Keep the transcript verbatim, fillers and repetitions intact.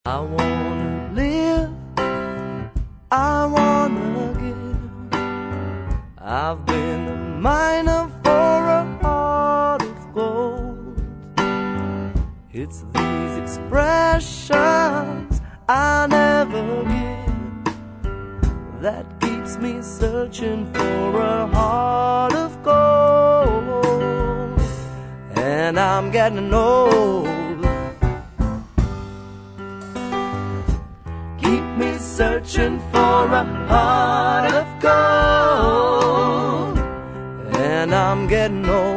I wanna live, I wanna give. I've been a miner for a heart of gold. It's these expressions I never give that keeps me searching for a heart of gold. And I'm getting old. Keep me searching for a heart of gold. And I'm getting old.